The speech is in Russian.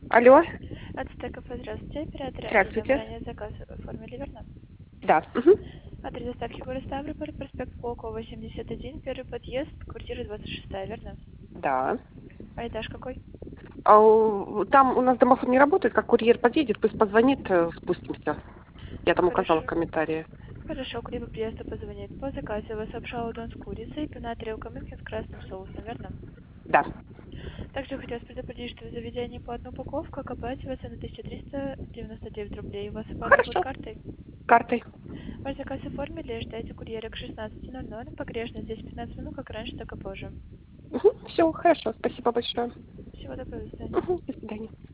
Алло, От Стеков, здравствуйте, оператор Алина. Вы здравствуйте. ранее заказ оформили, верно? Да. Мгм. Адрес доставки город Ставрополь, проспект Волкова, 81, первый подъезд, квартира 26, верно? Да. А этаж какой? Там у нас домофон не работает, как курьер подъедет, пусть позвонит, спустимся. Я там указала в Хорошо. комментарии. Хорошо, к либо приезда позвонит. По заказу вас обшал удон с курицей, пена тарелка мынки с красным соусом, верно? Да. Также хотелось предупредить, что в заведении по одну упаковку оплачивается на 1399 рублей. У вас оплата будет Хорошо. картой? Картой. Ваш заказ оформили, ждайте курьера к 16:00. Погрешно здесь 15 минут, как раньше, так и позже. Все, хорошо. Спасибо большое. Всего доброго, до свидания. До свидания.